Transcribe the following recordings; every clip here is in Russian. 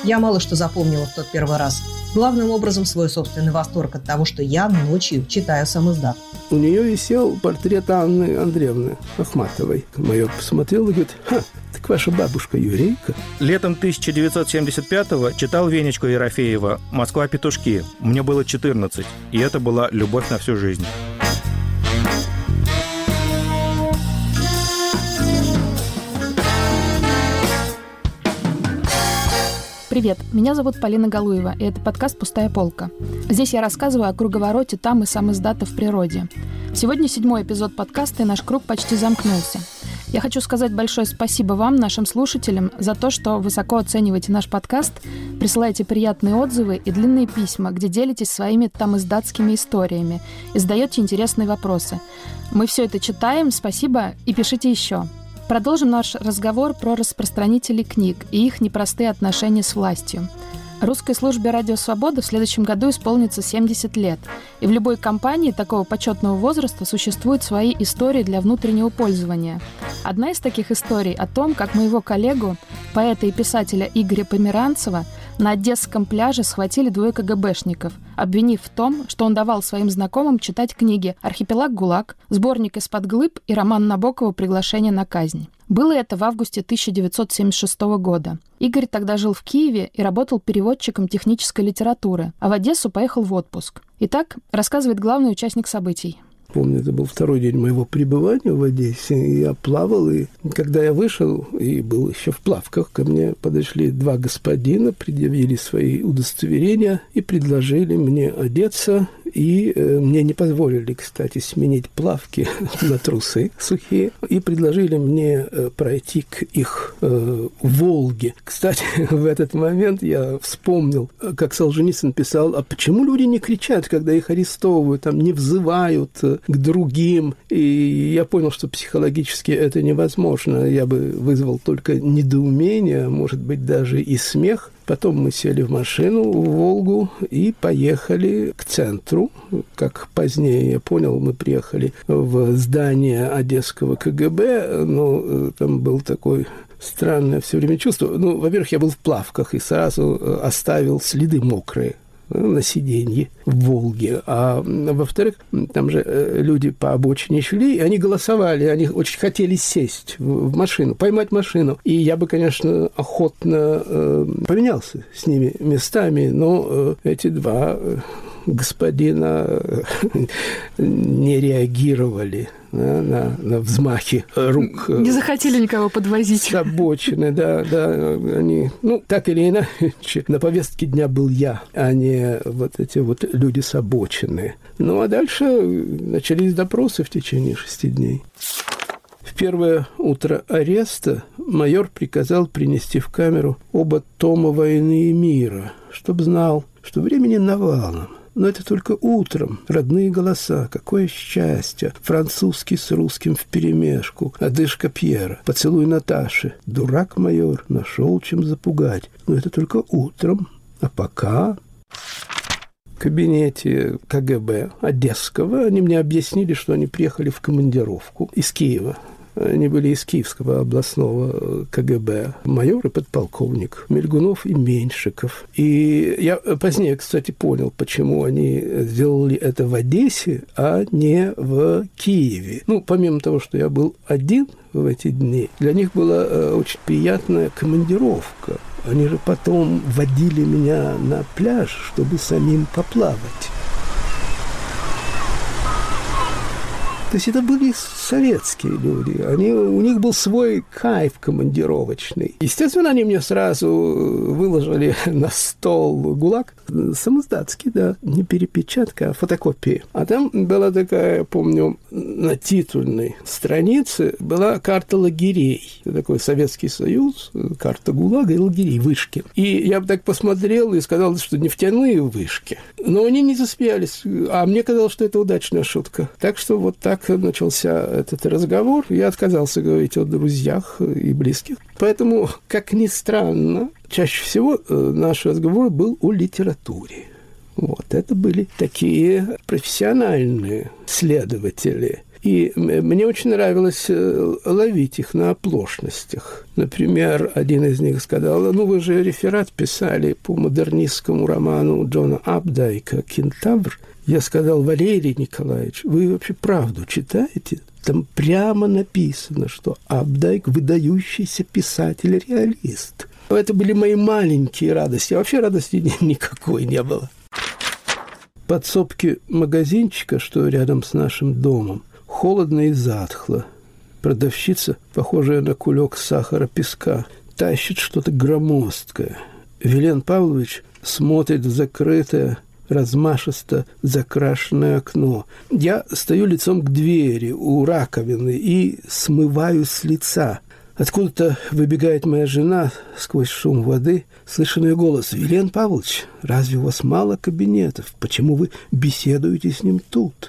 Я мало что запомнила в тот первый раз. Главным образом свой собственный восторг от того, что я ночью читаю сам издат. У нее висел портрет Анны Андреевны Ахматовой. Майор посмотрел и говорит: так ваша бабушка еврейка? Летом 1975-го читал Венечку Ерофеева «Москва-петушки». Мне было 14, и это была любовь на всю жизнь. Привет, меня зовут Полина Галуева, и это подкаст «Пустая полка». Здесь я рассказываю о круговороте там и сам издата в природе. Сегодня 7-й эпизод подкаста, и наш круг почти замкнулся. Я хочу сказать большое спасибо вам, нашим слушателям, за то, что высоко оцениваете наш подкаст, присылаете приятные отзывы и длинные письма, где делитесь своими там издатскими историями и задаете интересные вопросы. Мы все это читаем, спасибо, и пишите еще. Продолжим наш разговор про распространителей книг и их непростые отношения с властью. Русской службе «Радио Свобода» в следующем году исполнится 70 лет, и в любой компании такого почетного возраста существуют свои истории для внутреннего пользования. Одна из таких историй о том, как моего коллегу, поэта и писателя Игоря Померанцева, на Одесском пляже схватили 2 КГБшников, обвинив в том, что он давал своим знакомым читать книги «Архипелаг ГУЛАГ», «Сборник из-под глыб» и роман Набокова «Приглашение на казнь». Было это в августе 1976 года. Игорь тогда жил в Киеве и работал переводчиком технической литературы, а в Одессу поехал в отпуск. Итак, рассказывает главный участник событий. Помню, это был второй день моего пребывания в Одессе. Я плавал, и когда я вышел, и был еще в плавках, ко мне подошли 2 господина, предъявили свои удостоверения и предложили мне одеться. И мне не позволили, кстати, сменить плавки на трусы сухие. И предложили мне пройти к их Волге. Кстати, в этот момент я вспомнил, как Солженицын писал: а почему люди не кричат, когда их арестовывают, там, не взывают к другим? И я понял, что психологически это невозможно. Я бы вызвал только недоумение, может быть, даже и смех. Потом мы сели в машину, в «Волгу», и поехали к центру. Как позднее я понял, мы приехали в здание Одесского КГБ, но там был такой странное все время чувство. Ну, во-первых, я был в плавках и сразу оставил следы мокрые на сиденье в «Волге». А во-вторых, там же люди по обочине шли, и они голосовали, они очень хотели сесть в машину, поймать машину. И я бы, конечно, охотно поменялся с ними местами, но эти 2 господина не реагировали на взмахи рук. Не захотели никого подвозить. С обочины, да. Они, так или иначе, на повестке дня был я, а не вот эти вот люди с обочины. Ну, а дальше начались допросы в течение 6 дней. В первое утро ареста майор приказал принести в камеру оба тома «Войны и мира», чтобы знал, что времени навалом. Но это только утром. Родные голоса. Какое счастье. Французский с русским вперемешку. Одышка Пьера. Поцелуй Наташи. Дурак майор. Нашел чем запугать. Но это только утром. А пока... В кабинете КГБ Одесского они мне объяснили, что они приехали в командировку из Киева. Они были из Киевского областного КГБ. Майор и подполковник Мельгунов и Меньшиков. И я позднее, кстати, понял, почему они сделали это в Одессе, а не в Киеве. Помимо того, что я был один в эти дни, для них была очень приятная командировка. Они же потом водили меня на пляж, чтобы самим поплавать. То есть это были советские люди. У них был свой кайф командировочный. Естественно, они мне сразу выложили на стол ГУЛАГ. Самоиздатский, да. Не перепечатка, а фотокопия. А там была такая, помню, на титульной странице была карта лагерей. Такой Советский Союз, карта ГУЛАГа и лагерей, вышки. И я бы так посмотрел и сказал, что нефтяные вышки. Но они не засмеялись. А мне казалось, что это удачная шутка. Так что вот так начался этот разговор. Я отказался говорить о друзьях и близких. Поэтому, как ни странно, чаще всего наш разговор был о литературе. Вот, это были такие профессиональные следователи. И мне очень нравилось ловить их на оплошностях. Например, один из них сказал: ну, вы же реферат писали по модернистскому роману Джона Апдайка «Кентавр». Я сказал: Валерий Николаевич, вы вообще правду читаете? Там прямо написано, что Апдайк – выдающийся писатель-реалист. Это были мои маленькие радости. А вообще радости никакой не было. В подсобке магазинчика, что рядом с нашим домом, холодно и затхло. Продавщица, похожая на кулек сахара песка, тащит что-то громоздкое. Вилен Павлович смотрит в закрытое, размашисто закрашенное окно. Я стою лицом к двери у раковины и смываю с лица. Откуда-то выбегает моя жена сквозь шум воды. Слышен ее голос: «Вилен Павлович, разве у вас мало кабинетов? Почему вы беседуете с ним тут?»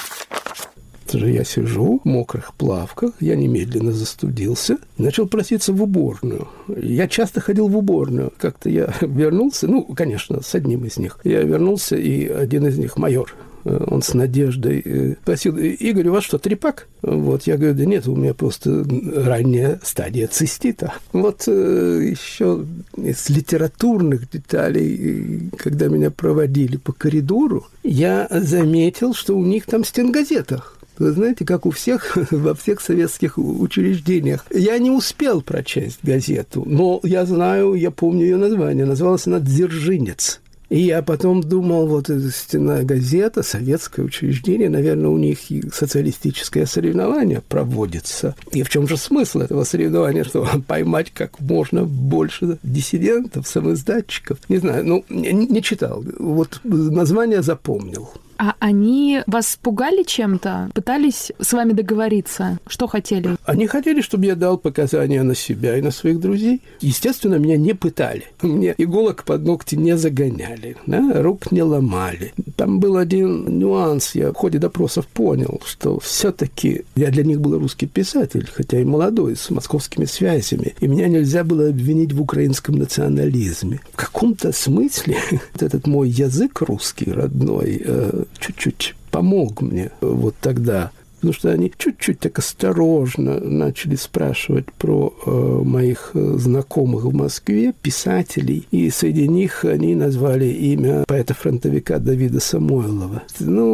Я сижу в мокрых плавках, я немедленно застудился и начал проситься в уборную. Я часто ходил в уборную. Как-то я вернулся, конечно, с одним из них. Я вернулся, и один из них, майор, он с надеждой спросил: «Игорь, у вас что, трипак?» Вот, я говорю: «Да нет, у меня просто ранняя стадия цистита». Вот еще из литературных деталей, когда меня проводили по коридору, я заметил, что у них там стенгазета. Вы знаете, как у всех, во всех советских учреждениях. Я не успел прочесть газету, но я знаю, я помню ее название. Называлась она «Дзержинец». И я потом думал, вот эта стенная газета, советское учреждение, наверное, у них и социалистическое соревнование проводится. И в чем же смысл этого соревнования? Что поймать как можно больше диссидентов, самоиздатчиков? Не знаю, не читал. Вот название запомнил. А они вас пугали чем-то? Пытались с вами договориться? Что хотели? Они хотели, чтобы я дал показания на себя и на своих друзей. Естественно, меня не пытали. Мне иголок под ногти не загоняли, рук не ломали. Там был один нюанс. Я в ходе допросов понял, что все-таки я для них был русский писатель, хотя и молодой, с московскими связями. И меня нельзя было обвинить в украинском национализме. В каком-то смысле этот мой язык русский, родной, чуть-чуть помог мне вот тогда. Потому что они чуть-чуть так осторожно начали спрашивать про моих знакомых в Москве, писателей. И среди них они назвали имя поэта-фронтовика Давида Самойлова.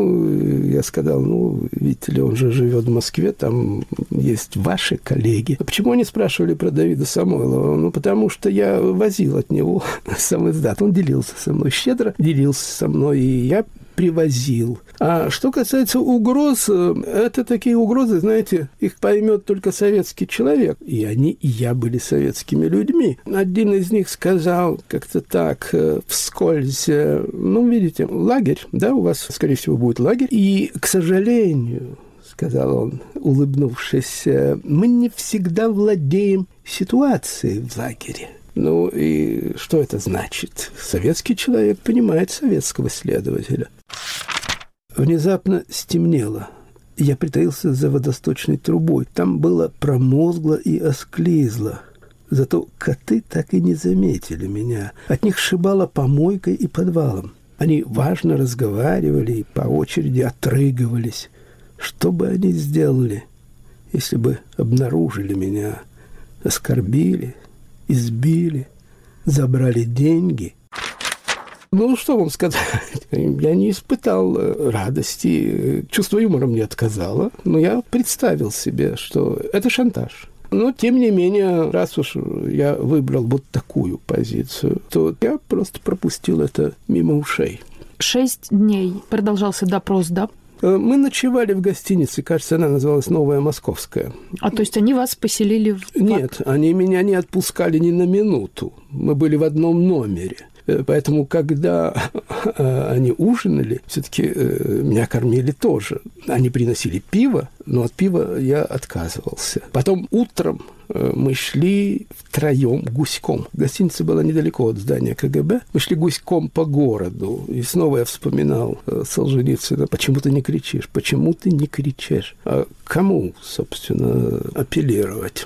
Я сказал: видите ли, он же живет в Москве, там есть ваши коллеги. А почему они спрашивали про Давида Самойлова? Потому что я возил от него сам издат. Он делился со мной, щедро делился со мной, и я привозил. А что касается угроз, это такие угрозы, знаете, их поймет только советский человек. И они, и я были советскими людьми. Один из них сказал как-то так, вскользь: видите, лагерь, у вас, скорее всего, будет лагерь. И, к сожалению, сказал он, улыбнувшись, мы не всегда владеем ситуацией в лагере. И что это значит? Советский человек понимает советского следователя. Внезапно стемнело. Я притаился за водосточной трубой. Там было промозгло и осклизло. Зато коты так и не заметили меня. От них шибало помойкой и подвалом. Они важно разговаривали и по очереди отрыгивались. Что бы они сделали, если бы обнаружили меня, оскорбили, избили, забрали деньги? Что вам сказать? Я не испытал радости. Чувство юмора мне отказало. Но я представил себе, что это шантаж. Но, тем не менее, раз уж я выбрал вот такую позицию, то я просто пропустил это мимо ушей. 6 дней продолжался допрос, да? Мы ночевали в гостинице, кажется, она называлась «Новая Московская». А то есть они вас поселили в... Нет, они меня не отпускали ни на минуту. Мы были в одном номере. Поэтому, когда они ужинали, все-таки меня кормили тоже. Они приносили пиво, но от пива я отказывался. Потом утром мы шли втроем гуськом. Гостиница была недалеко от здания КГБ. Мы шли гуськом по городу. И снова я вспоминал Солженицына. «Почему ты не кричишь? Почему ты не кричишь?» А кому, собственно, апеллировать?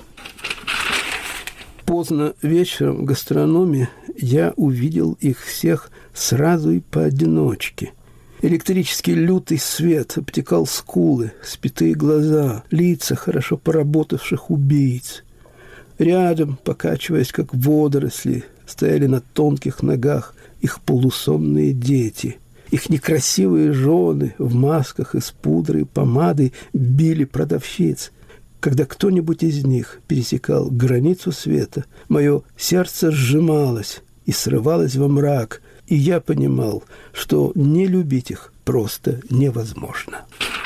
Поздно вечером в гастрономе я увидел их всех сразу и поодиночке. Электрический лютый свет обтекал скулы, спитые глаза, лица хорошо поработавших убийц. Рядом, покачиваясь как водоросли, стояли на тонких ногах их полусонные дети. Их некрасивые жены в масках из пудры и помады били продавщиц. Когда кто-нибудь из них пересекал границу света, мое сердце сжималось и срывалось во мрак, и я понимал, что не любить их просто невозможно.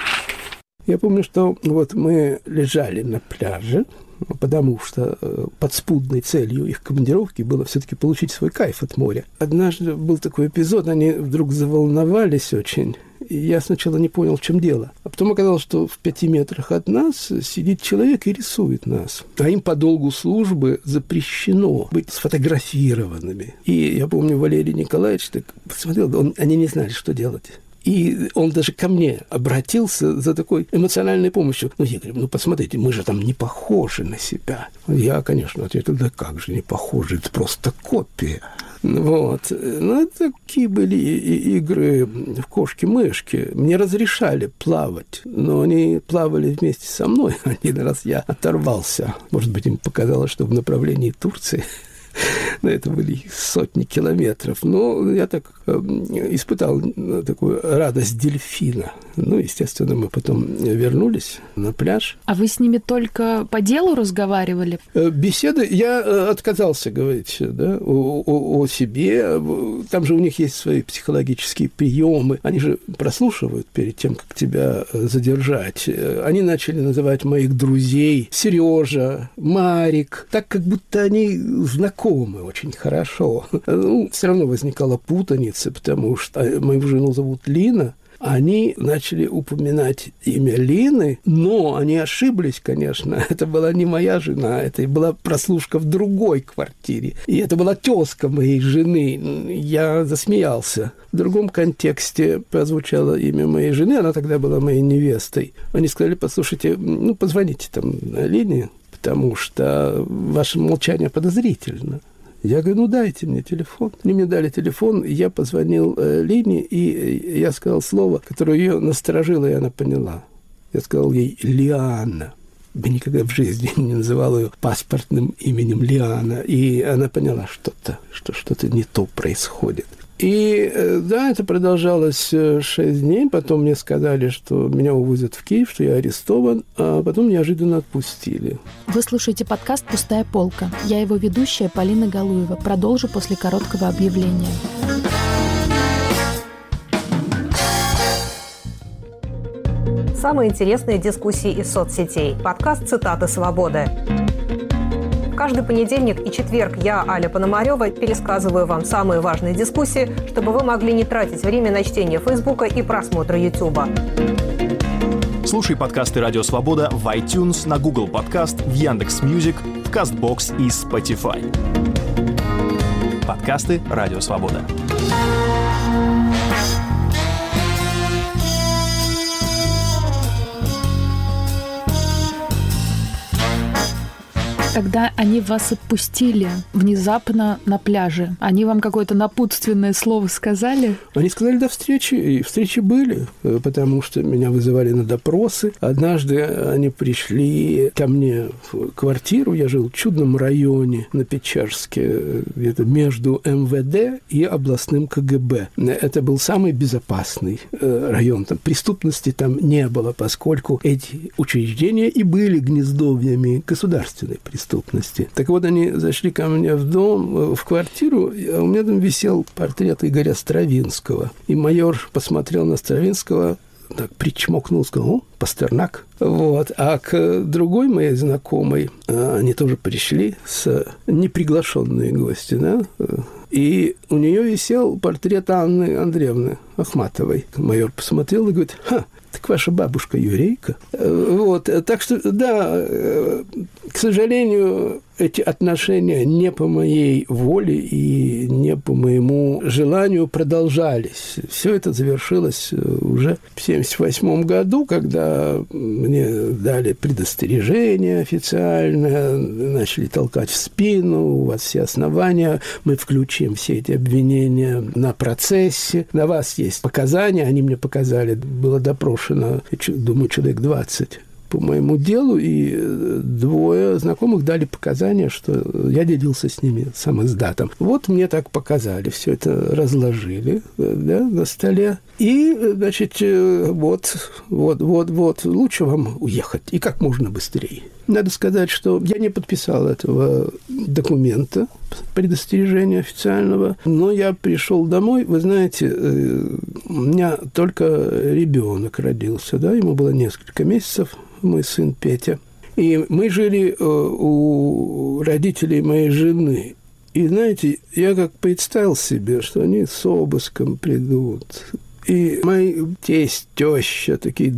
Я помню, что вот мы лежали на пляже, потому что подспудной целью их командировки было все-таки получить свой кайф от моря. Однажды был такой эпизод, они вдруг заволновались очень, и я сначала не понял, в чем дело. А потом оказалось, что в 5 метрах от нас сидит человек и рисует нас. А им по долгу службы запрещено быть сфотографированными. И я помню, Валерий Николаевич так посмотрел, они не знали, что делать. И он даже ко мне обратился за такой эмоциональной помощью. Ну, я говорю, посмотрите, мы же там не похожи на себя. Я, конечно, ответил, да как же не похожи, это просто копия. Вот. Ну, такие были игры в кошки-мышки. Мне разрешали плавать, но они плавали вместе со мной. Один раз я оторвался. Может быть, им показалось, что в направлении Турции. Но это были сотни километров. Но я так испытал такую радость дельфина. Ну, естественно, мы потом вернулись на пляж. А вы с ними только по делу разговаривали? Беседы я отказался говорить, да, о себе. Там же у них есть свои психологические приемы. Они же прослушивают перед тем, как тебя задержать. Они начали называть моих друзей Сережа, Марик, так как будто они знакомы очень хорошо. Ну, все равно возникала путаница, потому что мою жену зовут Лина. Они начали упоминать имя Лины, но они ошиблись, конечно. Это была не моя жена, это была прослушка в другой квартире. И это была тезка моей жены. Я засмеялся. В другом контексте прозвучало имя моей жены, она тогда была моей невестой. Они сказали, послушайте, позвоните там Лине, потому что ваше молчание подозрительно. Я говорю, дайте мне телефон. Они мне дали телефон, я позвонил Лине, и я сказал слово, которое ее насторожило, и она поняла. Я сказал ей «Лиана». Я никогда в жизни не называл ее паспортным именем Лиана, и она поняла что-то не то происходит. И да, это продолжалось 6 дней, потом мне сказали, что меня увозят в Киев, что я арестован, а потом неожиданно отпустили. Вы слушаете подкаст «Пустая полка». Я его ведущая Полина Галуева. Продолжу после короткого объявления. Самые интересные дискуссии из соцсетей. Подкаст «Цитаты свободы». Каждый понедельник и четверг я, Аля Пономарёва, пересказываю вам самые важные дискуссии, чтобы вы могли не тратить время на чтение Фейсбука и просмотр Ютуба. Слушай подкасты «Радио Свобода» в iTunes, на Google Подкаст, в Яндекс.Мьюзик, в Castbox и Spotify. Подкасты «Радио Свобода». Когда они вас отпустили внезапно на пляже, они вам какое-то напутственное слово сказали? Они сказали до встречи, и встречи были, потому что меня вызывали на допросы. Однажды они пришли ко мне в квартиру, я жил в чудном районе на Печерске, где-то между МВД и областным КГБ. Это был самый безопасный район, там преступности там не было, поскольку эти учреждения и были гнездовьями государственной преступности. Так вот, они зашли ко мне в дом, в квартиру, а у меня там висел портрет Игоря Стравинского. И майор посмотрел на Стравинского, так причмокнул, сказал: «О, Пастернак». Вот. А к другой моей знакомой, они тоже пришли, неприглашенные гости, да, и у нее висел портрет Анны Андреевны Ахматовой. Майор посмотрел и говорит: Так ваша бабушка еврейка. Вот. Так что, да, к сожалению, эти отношения не по моей воле и не по моему желанию продолжались. Все это завершилось уже в 1978 году, когда мне дали предостережение официально, начали толкать в спину, у вас все основания, мы включим все эти обвинения на процессе, на вас есть показания, они мне показали, было допрошено, думаю, человек 20 по моему делу, и 2 знакомых дали показания, что я делился с ними самиздатом. Вот мне так показали, все это разложили, да, на столе. И, значит, вот, лучше вам уехать, и как можно быстрее. Надо сказать, что я не подписал этого документа, предостережения официального, но я пришел домой, вы знаете, у меня только ребенок родился, да, ему было несколько месяцев, мой сын Петя. И мы жили у родителей моей жены. И, знаете, я как представил себе, что они с обыском придут. И мои тесть, теща, такие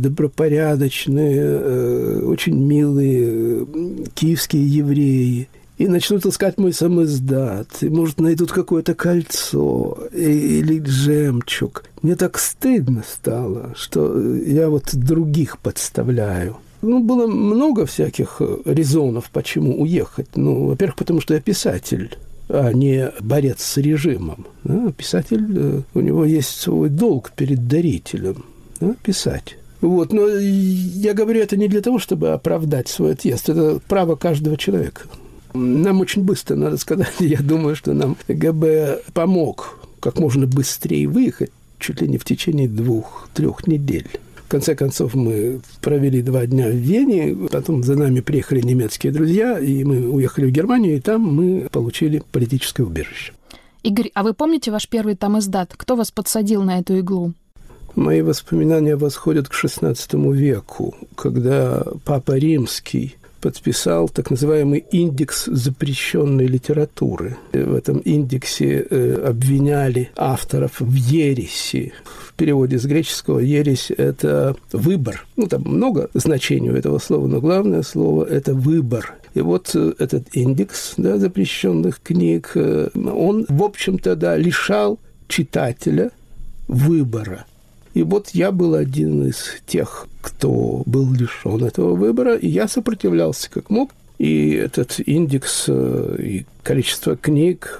добропорядочные, очень милые киевские евреи. И начнут искать мой самиздат. И, может, найдут какое-то кольцо или жемчуг. Мне так стыдно стало, что я вот других подставляю. Было много всяких резонов, почему уехать. Во-первых, потому что я писатель, а не борец с режимом. Да? Писатель, у него есть свой долг перед дарителем, да? Писать. Вот. Но я говорю это не для того, чтобы оправдать свой отъезд. Это право каждого человека. Нам очень быстро, надо сказать, я думаю, что нам ГБ помог как можно быстрее выехать, чуть ли не в течение 2-3 недель. В конце концов, мы провели 2 дня в Вене, потом за нами приехали немецкие друзья, и мы уехали в Германию, и там мы получили политическое убежище. Игорь, а вы помните ваш первый тамиздат? Кто вас подсадил на эту иглу? Мои воспоминания восходят к XVI веку, когда Папа Римский подписал так называемый индекс запрещенной литературы. В этом индексе обвиняли авторов в ереси. В переводе с греческого ересь – это выбор. Там много значений у этого слова, но главное слово – это выбор. И вот этот индекс, да, запрещенных книг, он, в общем-то, да, лишал читателя выбора. И вот я был один из тех, кто был лишен этого выбора, и я сопротивлялся как мог. И этот индекс и количество книг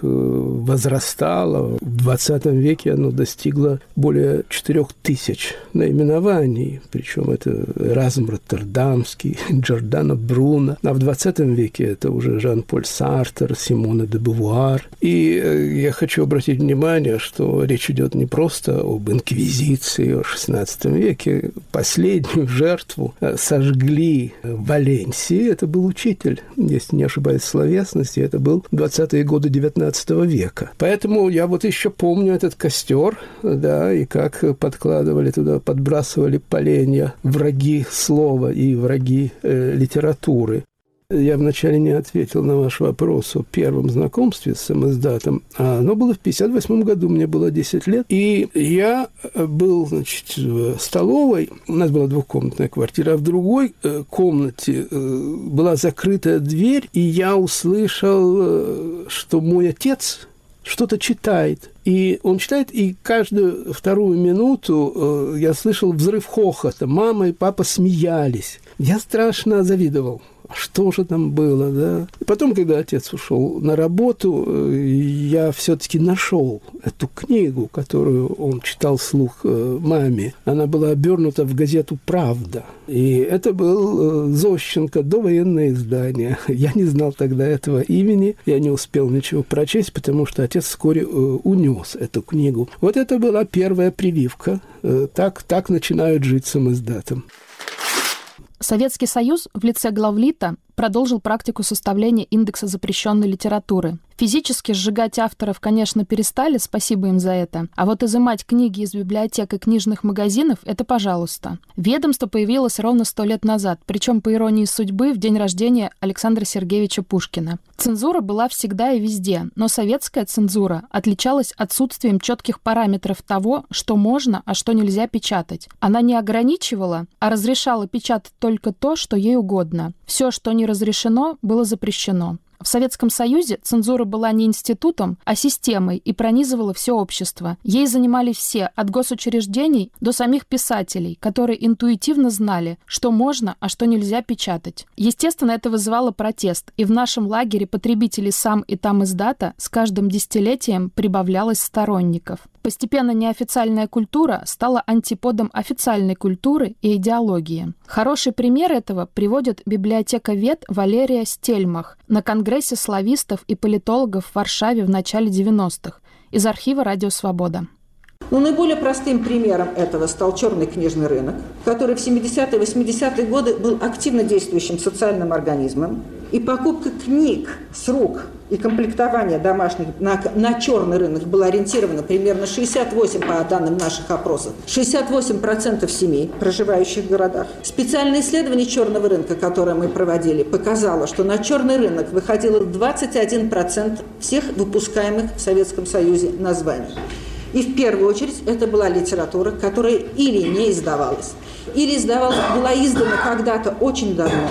возрастало. В 20 веке оно достигло более 4000 наименований. Причем это Эразм Роттердамский, Джордано Бруно. А в 20 веке это уже Жан-Поль Сартр, Симона де Бувуар. И я хочу обратить внимание, что речь идет не просто об инквизиции в XVI веке. Последнюю жертву сожгли в Валенсии. Это был учитель, если не ошибаюсь, словесности. Это был 20-е годы XIX века. Поэтому я вот еще помню этот костер, да, и как подкладывали туда, подбрасывали поленья враги слова и враги литературы. Я вначале не ответил на ваш вопрос о первом знакомстве с самиздатом. Оно было в 1958 году, мне было 10 лет. И я был, значит, в столовой. У нас была двухкомнатная квартира, а в другой комнате была закрытая дверь, и я услышал, что мой отец что-то читает. И он читает, и каждую вторую минуту я слышал взрыв хохота. Мама и папа смеялись. Я страшно завидовал. Что же там было, да? И потом, когда отец ушел на работу, я все-таки нашел эту книгу, которую он читал вслух маме. Она была обернута в газету «Правда». И это был Зощенко, довоенное издание. Я не знал тогда этого имени, я не успел ничего прочесть, потому что отец вскоре унес эту книгу. Вот это была первая прививка. Так начинают жить самиздатом. Советский Союз в лице главлита продолжил практику составления индекса запрещенной литературы. В Физически сжигать авторов, конечно, перестали, спасибо им за это. А вот изымать книги из библиотек и книжных магазинов – это пожалуйста. Ведомство появилось ровно 100 лет назад, причем, по иронии судьбы, в день рождения Александра Сергеевича Пушкина. Цензура была всегда и везде, но советская цензура отличалась отсутствием четких параметров того, что можно, а что нельзя печатать. Она не ограничивала, а разрешала печатать только то, что ей угодно. Все, что не разрешено, было запрещено. В Советском Союзе цензура была не институтом, а системой и пронизывала все общество. Ей занимались все, от госучреждений до самих писателей, которые интуитивно знали, что можно, а что нельзя печатать. Естественно, это вызывало протест, и в нашем лагере потребителей сам и там издата с каждым десятилетием прибавлялось сторонников. Постепенно неофициальная культура стала антиподом официальной культуры и идеологии. Хороший пример этого приводит библиотековед Валерия Стельмах на Конгрессе славистов и политологов в Варшаве в начале 90-х из архива «Радио Свобода». Наиболее простым примером этого стал черный книжный рынок, который в 70-е и 80-е годы был активно действующим социальным организмом. И покупка книг с рук и комплектование домашних на черный рынок было ориентировано примерно 68, по данным наших опросов, 68% семей, проживающих в городах. Специальное исследование черного рынка, которое мы проводили, показало, что на черный рынок выходило 21% всех выпускаемых в Советском Союзе названий. И в первую очередь это была литература, которая или не издавалась, или была издана когда-то очень давно,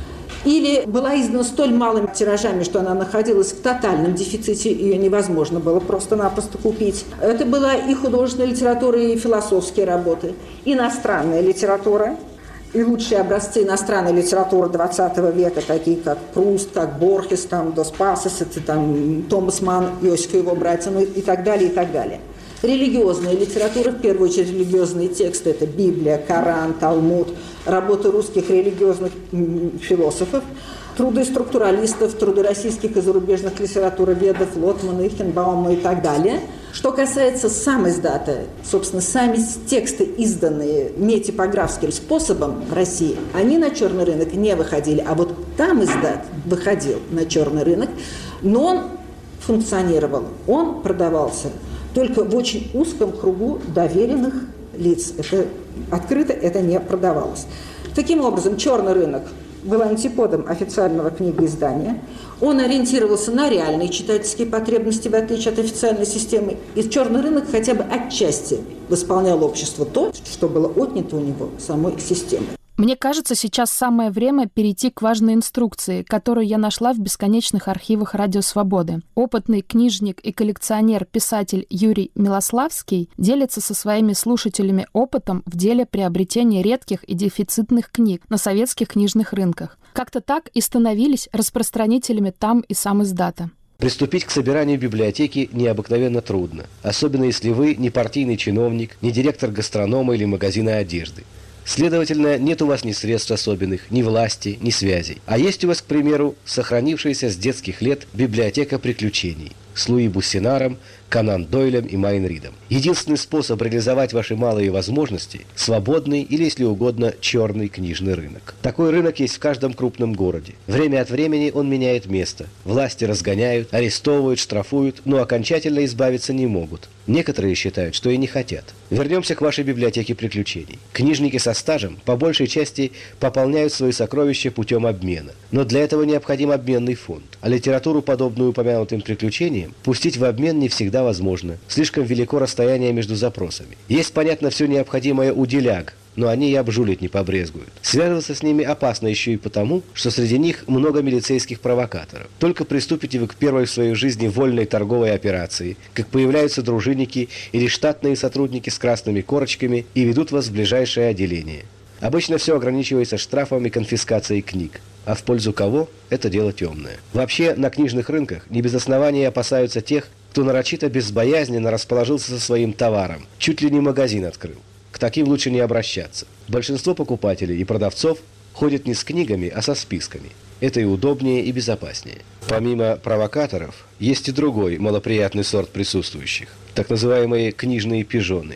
или была издана столь малыми тиражами, что она находилась в тотальном дефиците, ее невозможно было просто-напросто купить. Это была и художественная литература, и философские работы, иностранная литература, и лучшие образцы иностранной литературы XX века, такие как Пруст, как Борхес, там, Дос Пасос, там, Томас Манн, Иосиф и его братья, ну, и так далее, и так далее. Религиозная литература, в первую очередь религиозные тексты, это Библия, Коран, Талмуд, работы русских религиозных философов, труды структуралистов, труды российских и зарубежных литературоведов, Лотмана, Ихенбаума и так далее. Что касается сам издата, собственно, сами тексты, изданные не типографским способом в России, они на черный рынок не выходили, а вот там издат выходил на черный рынок, но он функционировал, он продавался только в очень узком кругу доверенных лиц. Это открыто это не продавалось. Таким образом, черный рынок был антиподом официального книгоиздания. Он ориентировался на реальные читательские потребности, в отличие от официальной системы. И черный рынок хотя бы отчасти восполнял обществу то, что было отнято у него самой системой. Мне кажется, сейчас самое время перейти к важной инструкции, которую я нашла в бесконечных архивах «Радио Свободы». Опытный книжник и коллекционер-писатель Юрий Милославский делится со своими слушателями опытом в деле приобретения редких и дефицитных книг на советских книжных рынках. Как-то так и становились распространителями там и сам издата. Приступить к собиранию библиотеки необыкновенно трудно, особенно если вы не партийный чиновник, не директор гастронома или магазина одежды. Следовательно, нет у вас ни средств особенных, ни власти, ни связей. А есть у вас, к примеру, сохранившаяся с детских лет библиотека приключений с Луи Буссенаром, Конан Дойлем и Майн Ридом. Единственный способ реализовать ваши малые возможности – свободный или, если угодно, черный книжный рынок. Такой рынок есть в каждом крупном городе. Время от времени он меняет место. Власти разгоняют, арестовывают, штрафуют, но окончательно избавиться не могут. Некоторые считают, что и не хотят. Вернемся к вашей библиотеке приключений. Книжники со стажем по большей части пополняют свои сокровища путем обмена. Но для этого необходим обменный фонд. А литературу, подобную упомянутым приключениям, пустить в обмен не всегда возможно. Слишком велико расстояние между запросами. Есть, понятно, все необходимое у деляг, но они и обжулить не побрезгуют. Связываться с ними опасно еще и потому, что среди них много милицейских провокаторов. Только приступите вы к первой в своей жизни вольной торговой операции, как появляются дружинники или штатные сотрудники с красными корочками и ведут вас в ближайшее отделение. Обычно все ограничивается штрафом и конфискацией книг. А в пользу кого – это дело темное. Вообще, на книжных рынках не без основания опасаются тех, кто нарочито безбоязненно расположился со своим товаром, чуть ли не магазин открыл. К таким лучше не обращаться. Большинство покупателей и продавцов ходят не с книгами, а со списками. Это и удобнее, и безопаснее. Помимо провокаторов, есть и другой малоприятный сорт присутствующих – так называемые книжные пижоны.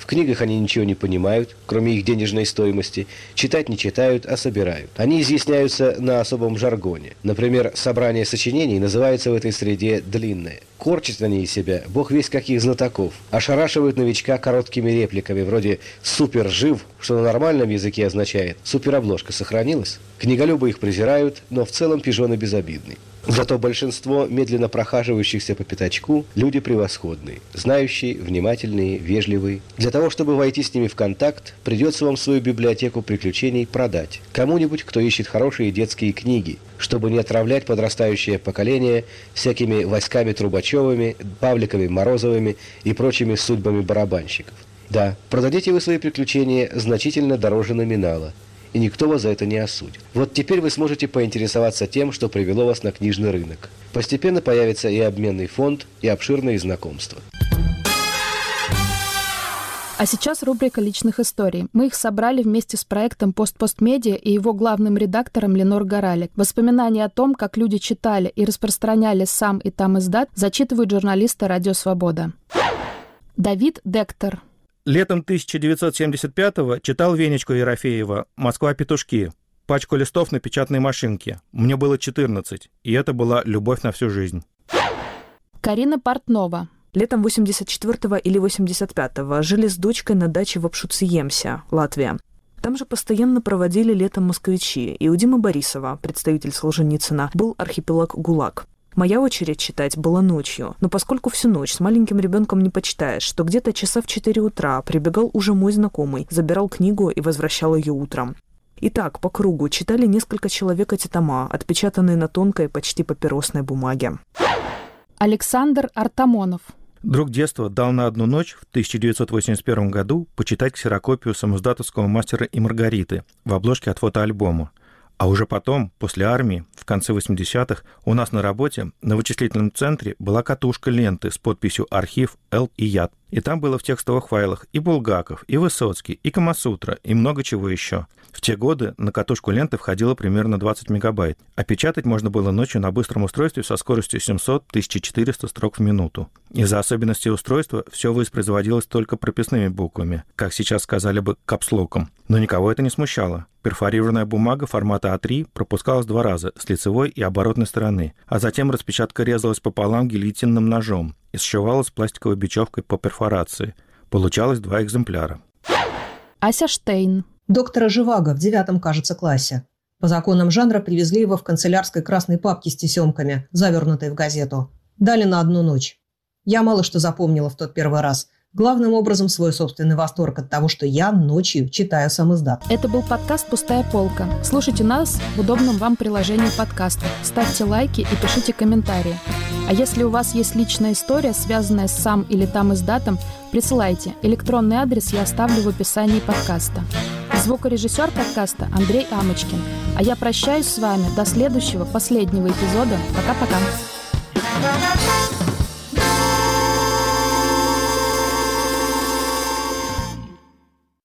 В книгах они ничего не понимают, кроме их денежной стоимости. Читать не читают, а собирают. Они изъясняются на особом жаргоне. Например, собрание сочинений называется в этой среде длинное. Корчат они из себя бог весть каких знатоков. Ошарашивают новичка короткими репликами, вроде «супер жив», что на нормальном языке означает «суперобложка сохранилась». Книголюбы их презирают, но в целом пижоны безобидны. Зато большинство медленно прохаживающихся по пятачку люди превосходные, знающие, внимательные, вежливые. Для того, чтобы войти с ними в контакт, придется вам свою библиотеку приключений продать кому-нибудь, кто ищет хорошие детские книги, чтобы не отравлять подрастающее поколение всякими Васьками Трубачевыми, Павликами Морозовыми и прочими судьбами барабанщиков. Да, продадите вы свои приключения значительно дороже номинала, и никто вас за это не осудит. Вот теперь вы сможете поинтересоваться тем, что привело вас на книжный рынок. Постепенно появится и обменный фонд, и обширные знакомства. А сейчас рубрика личных историй. Мы их собрали вместе с проектом «Пост-Пост-Медиа» и его главным редактором Ленор Горалик. Воспоминания о том, как люди читали и распространяли сам и там издат, зачитывают журналисты «Радио Свобода». Давид Дектор. Летом 1975-го читал Венечку Ерофеева «Москва. Петушки». Пачку листов на печатной машинке. Мне было 14, и это была любовь на всю жизнь. Карина Портнова. Летом 84-го или 85-го жили с дочкой на даче в Апшуциемсе, Латвия. Там же постоянно проводили летом москвичи, и у Димы Борисова, представитель Солженицына, был архипелаг ГУЛАГ. Моя очередь читать была ночью, но поскольку всю ночь с маленьким ребенком не почитаешь, что где-то часа в 4 утра прибегал уже мой знакомый, забирал книгу и возвращал ее утром. И так, по кругу, читали несколько человек эти тома, отпечатанные на тонкой, почти папиросной бумаге. Александр Артамонов. Друг детства дал на одну ночь в 1981 году почитать ксерокопию самоиздатовского «Мастера и Маргариты» в обложке от фотоальбома. А уже потом, после армии, в конце 80-х, у нас на работе на вычислительном центре была катушка ленты с подписью «Архив Л. и Яд». И там было в текстовых файлах и Булгаков, и Высоцкий, и Камасутра, и много чего еще. В те годы на катушку ленты входило примерно 20 мегабайт, а печатать можно было ночью на быстром устройстве со скоростью 700-1400 строк в минуту. Из-за особенностей устройства все воспроизводилось только прописными буквами, как сейчас сказали бы капслоком. Но никого это не смущало. Перфорированная бумага формата А3 пропускалась 2 раза с лицевой и оборотной стороны, а затем распечатка резалась пополам гильотинным ножом и сшивалась пластиковой бечевкой по перфорации. Получалось 2 экземпляра. Ася Штейн. Доктора Живаго в 9-м, кажется, классе. По законам жанра привезли его в канцелярской красной папке с тесемками, завернутой в газету. Дали на одну ночь. Я мало что запомнила в тот первый раз. Главным образом свой собственный восторг от того, что я ночью читаю сам издат. Это был подкаст «Пустая полка». Слушайте нас в удобном вам приложении подкастов. Ставьте лайки и пишите комментарии. А если у вас есть личная история, связанная с сам или там издатом, присылайте. Электронный адрес я оставлю в описании подкаста. Звукорежиссер подкаста Андрей Амочкин. А я прощаюсь с вами до следующего, последнего эпизода. Пока-пока.